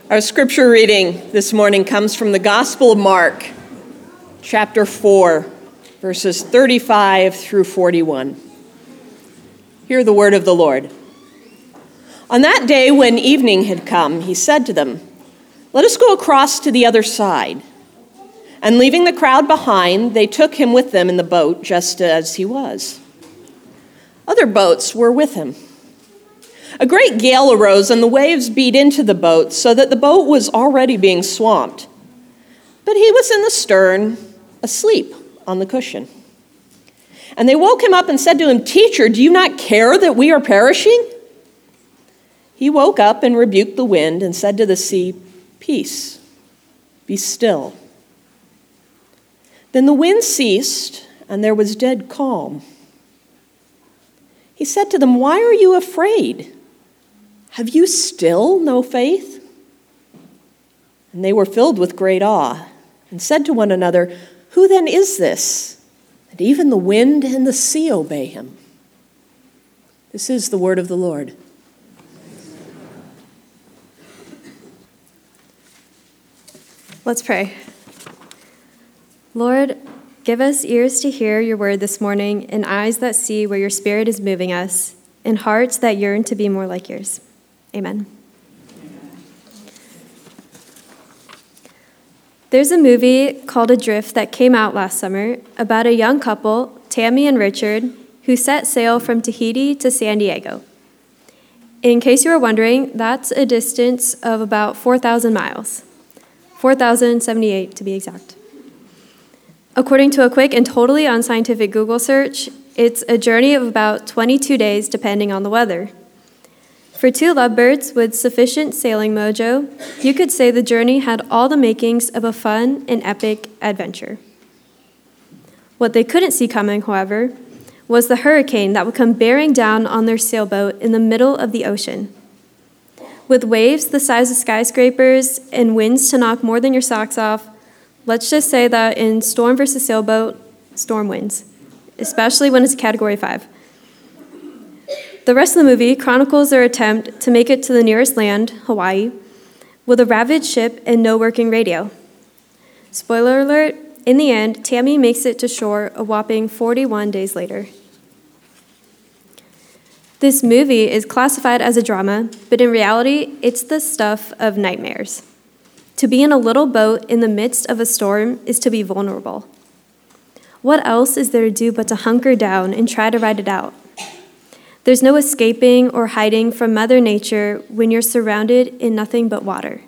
Our scripture reading this morning comes from the Gospel of Mark, chapter 4, verses 35 through 41. Hear the word of the Lord. On that day when evening had come, he said to them, "Let us go across to the other side." And leaving the crowd behind, they took him with them in the boat just as he was. Other boats were with him. A great gale arose and the waves beat into the boat so that the boat was already being swamped. But he was in the stern, asleep on the cushion. And they woke him up and said to him, "Teacher, do you not care that we are perishing?" He woke up and rebuked the wind and said to the sea, "Peace, be still." Then the wind ceased and there was dead calm. He said to them, "Why are you afraid? Have you still no faith?" And they were filled with great awe and said to one another, "Who then is this, that even the wind and the sea obey him?" This is the word of the Lord. Let's pray. Lord, give us ears to hear your word this morning and eyes that see where your spirit is moving us and hearts that yearn to be more like yours. Amen. There's a movie called Adrift that came out last summer about a young couple, Tammy and Richard, who set sail from Tahiti to San Diego. In case you were wondering, that's a distance of about 4,000 miles. 4,078 to be exact. According to a quick and totally unscientific Google search, it's a journey of about 22 days depending on the weather. For two lovebirds with sufficient sailing mojo, you could say the journey had all the makings of a fun and epic adventure. What they couldn't see coming, however, was the hurricane that would come bearing down on their sailboat in the middle of the ocean. With waves the size of skyscrapers and winds to knock more than your socks off, let's just say that in Storm versus Sailboat, storm wins, especially when it's a Category 5. The rest of the movie chronicles their attempt to make it to the nearest land, Hawaii, with a ravaged ship and no working radio. Spoiler alert, in the end, Tammy makes it to shore a whopping 41 days later. This movie is classified as a drama, but in reality, it's the stuff of nightmares. To be in a little boat in the midst of a storm is to be vulnerable. What else is there to do but to hunker down and try to ride it out? There's no escaping or hiding from Mother Nature when you're surrounded in nothing but water.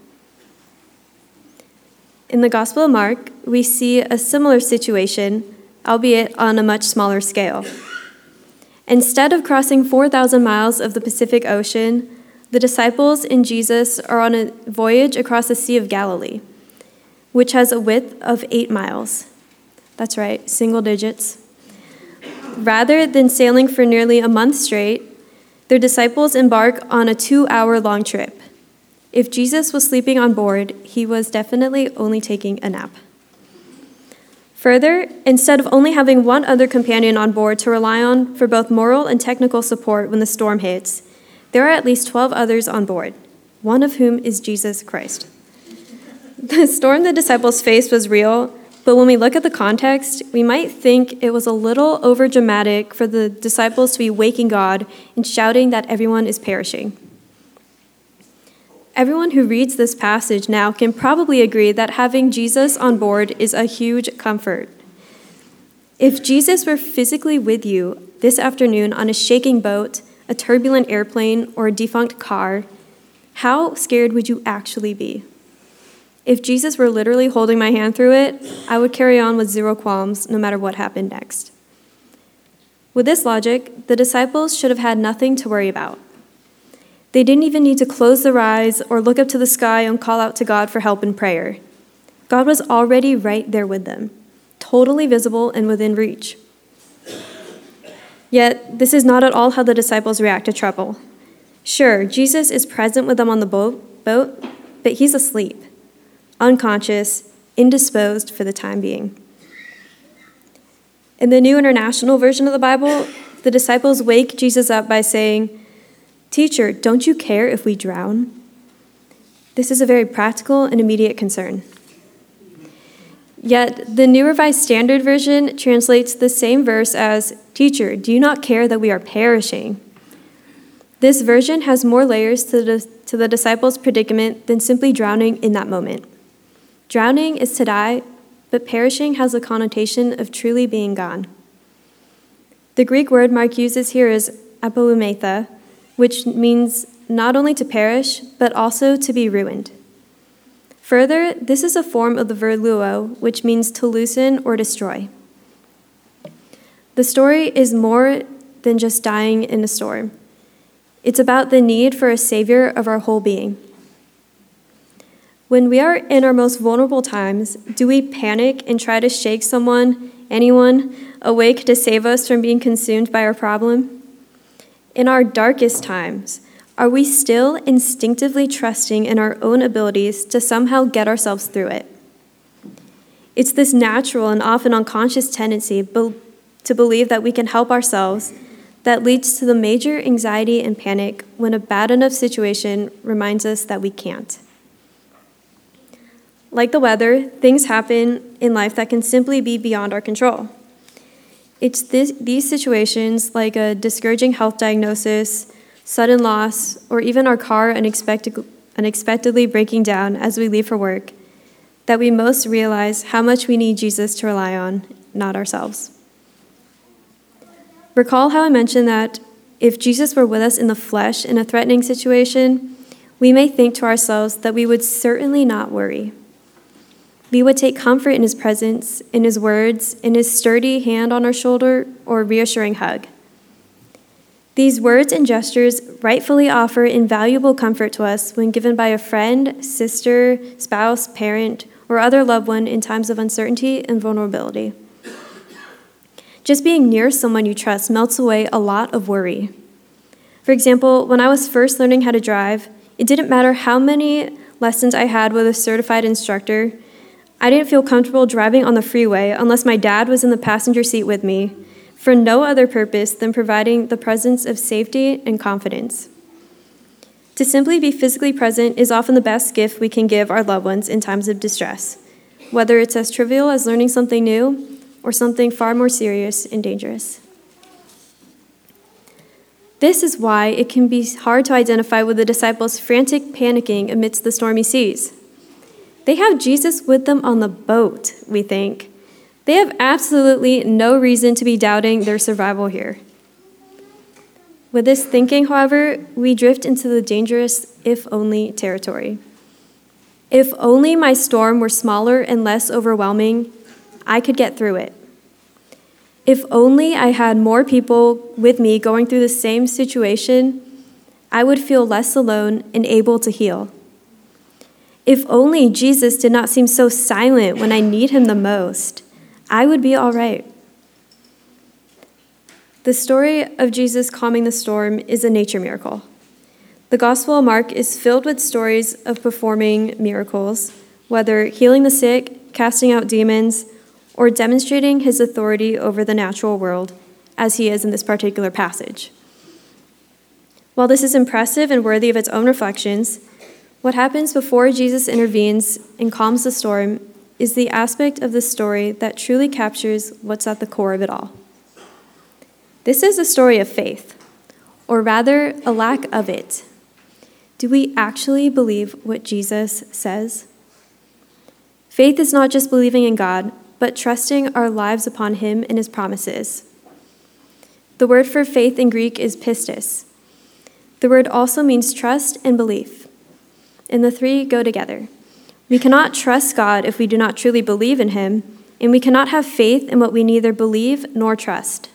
In the Gospel of Mark, we see a similar situation, albeit on a much smaller scale. Instead of crossing 4,000 miles of the Pacific Ocean, the disciples and Jesus are on a voyage across the Sea of Galilee, which has a width of 8 miles. That's right, single digits. Rather than sailing for nearly a month straight, their disciples embark on a 2-hour-long trip. If Jesus was sleeping on board, he was definitely only taking a nap. Further, instead of only having one other companion on board to rely on for both moral and technical support when the storm hits, there are at least 12 others on board, one of whom is Jesus Christ. The storm the disciples faced was real, but when we look at the context, we might think it was a little overdramatic for the disciples to be waking God and shouting that everyone is perishing. Everyone who reads this passage now can probably agree that having Jesus on board is a huge comfort. If Jesus were physically with you this afternoon on a shaking boat, a turbulent airplane, or a defunct car, how scared would you actually be? If Jesus were literally holding my hand through it, I would carry on with zero qualms no matter what happened next. With this logic, the disciples should have had nothing to worry about. They didn't even need to close their eyes or look up to the sky and call out to God for help in prayer. God was already right there with them, totally visible and within reach. Yet, this is not at all how the disciples react to trouble. Sure, Jesus is present with them on the boat, but he's asleep, unconscious, indisposed for the time being. In the New International Version of the Bible, the disciples wake Jesus up by saying, "Teacher, don't you care if we drown?" This is a very practical and immediate concern. Yet, the New Revised Standard Version translates the same verse as, "Teacher, do you not care that we are perishing?" This version has more layers to the disciples' predicament than simply drowning in that moment. Drowning is to die, but perishing has a connotation of truly being gone. The Greek word Mark uses here is apolumetha, which means not only to perish, but also to be ruined. Further, this is a form of the verb luo, which means to loosen or destroy. The story is more than just dying in a storm. It's about the need for a savior of our whole being. When we are in our most vulnerable times, do we panic and try to shake someone, anyone, awake to save us from being consumed by our problem? In our darkest times, are we still instinctively trusting in our own abilities to somehow get ourselves through it? It's this natural and often unconscious tendency to believe that we can help ourselves that leads to the major anxiety and panic when a bad enough situation reminds us that we can't. Like the weather, things happen in life that can simply be beyond our control. It's these situations, like a discouraging health diagnosis, sudden loss, or even our car unexpectedly breaking down as we leave for work, that we most realize how much we need Jesus to rely on, not ourselves. Recall how I mentioned that if Jesus were with us in the flesh in a threatening situation, we may think to ourselves that we would certainly not worry. We would take comfort in his presence, in his words, in his sturdy hand on our shoulder, or reassuring hug. These words and gestures rightfully offer invaluable comfort to us when given by a friend, sister, spouse, parent, or other loved one in times of uncertainty and vulnerability. Just being near someone you trust melts away a lot of worry. For example, when I was first learning how to drive, it didn't matter how many lessons I had with a certified instructor. I didn't feel comfortable driving on the freeway unless my dad was in the passenger seat with me, for no other purpose than providing the presence of safety and confidence. To simply be physically present is often the best gift we can give our loved ones in times of distress, whether it's as trivial as learning something new or something far more serious and dangerous. This is why it can be hard to identify with the disciples' frantic panicking amidst the stormy seas. They have Jesus with them on the boat, we think. They have absolutely no reason to be doubting their survival here. With this thinking, however, we drift into the dangerous if-only territory. If only my storm were smaller and less overwhelming, I could get through it. If only I had more people with me going through the same situation, I would feel less alone and able to heal. If only Jesus did not seem so silent when I need him the most, I would be all right. The story of Jesus calming the storm is a nature miracle. The Gospel of Mark is filled with stories of performing miracles, whether healing the sick, casting out demons, or demonstrating his authority over the natural world, as he is in this particular passage. While this is impressive and worthy of its own reflections, what happens before Jesus intervenes and calms the storm is the aspect of the story that truly captures what's at the core of it all. This is a story of faith, or rather, a lack of it. Do we actually believe what Jesus says? Faith is not just believing in God, but trusting our lives upon him and his promises. The word for faith in Greek is pistis. The word also means trust and belief, and the three go together. We cannot trust God if we do not truly believe in him, and we cannot have faith in what we neither believe nor trust.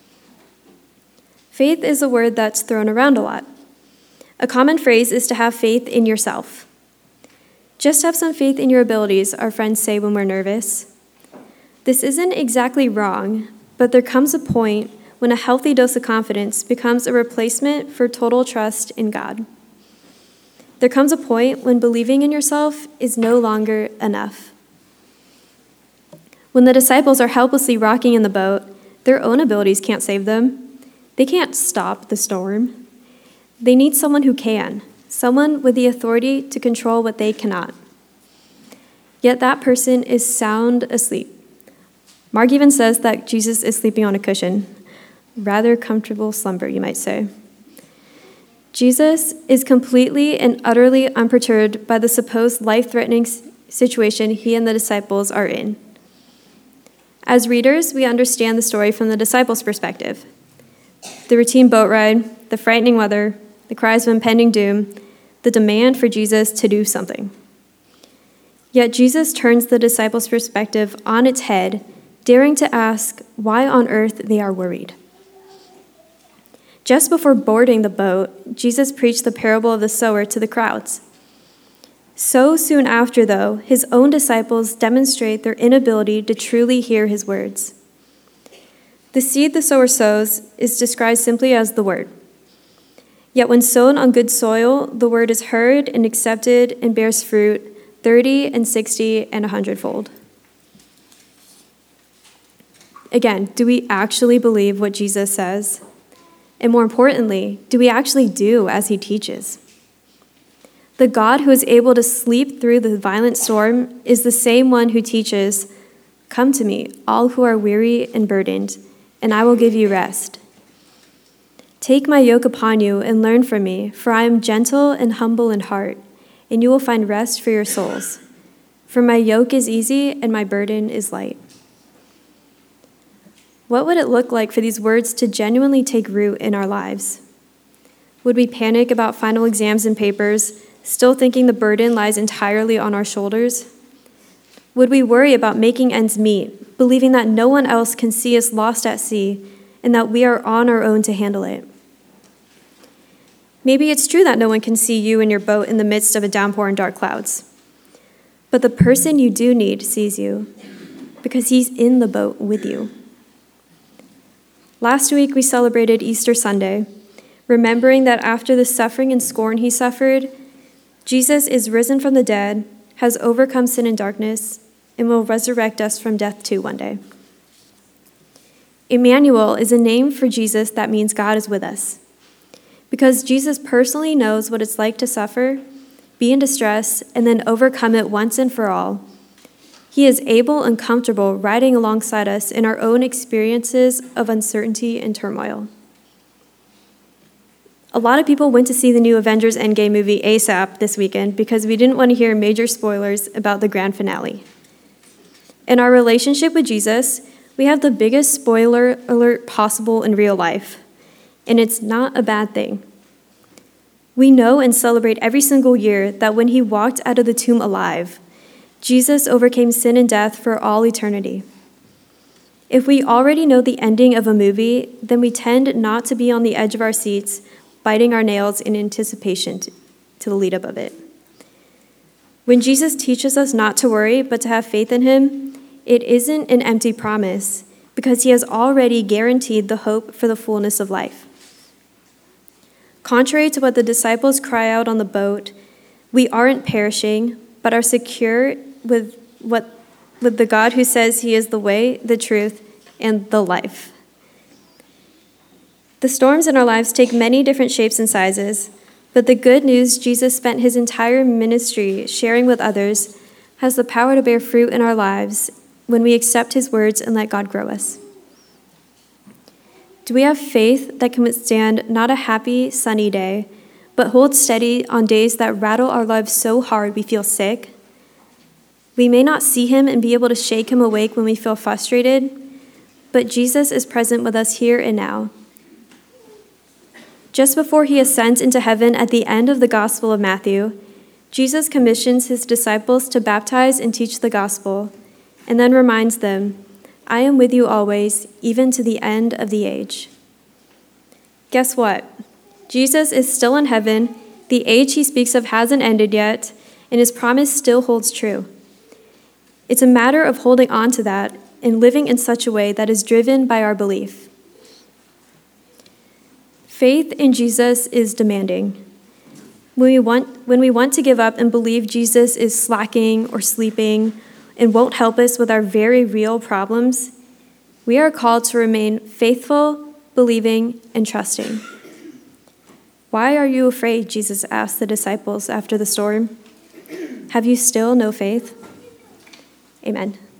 Faith is a word that's thrown around a lot. A common phrase is to have faith in yourself. Just have some faith in your abilities, our friends say when we're nervous. This isn't exactly wrong, but there comes a point when a healthy dose of confidence becomes a replacement for total trust in God. There comes a point when believing in yourself is no longer enough. When the disciples are helplessly rocking in the boat, their own abilities can't save them. They can't stop the storm. They need someone who can, someone with the authority to control what they cannot. Yet that person is sound asleep. Mark even says that Jesus is sleeping on a cushion. Rather comfortable slumber, you might say. Jesus is completely and utterly unperturbed by the supposed life-threatening situation he and the disciples are in. As readers, we understand the story from the disciples' perspective. The routine boat ride, the frightening weather, the cries of impending doom, the demand for Jesus to do something. Yet Jesus turns the disciples' perspective on its head, daring to ask why on earth they are worried. Just before boarding the boat, Jesus preached the parable of the sower to the crowds. So soon after, though, his own disciples demonstrate their inability to truly hear his words. The seed the sower sows is described simply as the word. Yet when sown on good soil, the word is heard and accepted and bears fruit 30 and 60 and 100-fold. Again, do we actually believe what Jesus says? And more importantly, do we actually do as he teaches? The God who is able to sleep through the violent storm is the same one who teaches, "Come to me, all who are weary and burdened, and I will give you rest. Take my yoke upon you and learn from me, for I am gentle and humble in heart, and you will find rest for your souls. For my yoke is easy and my burden is light." What would it look like for these words to genuinely take root in our lives? Would we panic about final exams and papers, still thinking the burden lies entirely on our shoulders? Would we worry about making ends meet, believing that no one else can see us lost at sea and that we are on our own to handle it? Maybe it's true that no one can see you in your boat in the midst of a downpour and dark clouds. But the person you do need sees you because he's in the boat with you. Last week we celebrated Easter Sunday, remembering that after the suffering and scorn he suffered, Jesus is risen from the dead, has overcome sin and darkness, and will resurrect us from death too one day. Emmanuel is a name for Jesus that means God is with us. Because Jesus personally knows what it's like to suffer, be in distress, and then overcome it once and for all, he is able and comfortable riding alongside us in our own experiences of uncertainty and turmoil. A lot of people went to see the new Avengers Endgame movie ASAP this weekend because we didn't want to hear major spoilers about the grand finale. In our relationship with Jesus, we have the biggest spoiler alert possible in real life, and it's not a bad thing. We know and celebrate every single year that when he walked out of the tomb alive, Jesus overcame sin and death for all eternity. If we already know the ending of a movie, then we tend not to be on the edge of our seats, biting our nails in anticipation to the lead up of it. When Jesus teaches us not to worry, but to have faith in him, it isn't an empty promise, because he has already guaranteed the hope for the fullness of life. Contrary to what the disciples cry out on the boat, we aren't perishing, but are secure with the God who says he is the way, the truth, and the life. The storms in our lives take many different shapes and sizes, but the good news Jesus spent his entire ministry sharing with others has the power to bear fruit in our lives when we accept his words and let God grow us. Do we have faith that can withstand not a happy, sunny day, but hold steady on days that rattle our lives so hard we feel sick? We may not see him and be able to shake him awake when we feel frustrated, but Jesus is present with us here and now. Just before he ascends into heaven at the end of the Gospel of Matthew, Jesus commissions his disciples to baptize and teach the gospel, and then reminds them, "I am with you always, even to the end of the age." Guess what? Jesus is still in heaven, the age he speaks of hasn't ended yet, and his promise still holds true. It's a matter of holding on to that and living in such a way that is driven by our belief. Faith in Jesus is demanding. When we want to give up and believe Jesus is slacking or sleeping and won't help us with our very real problems, we are called to remain faithful, believing, and trusting. "Why are you afraid?" Jesus asked the disciples after the storm. "Have you still no faith?" Amen.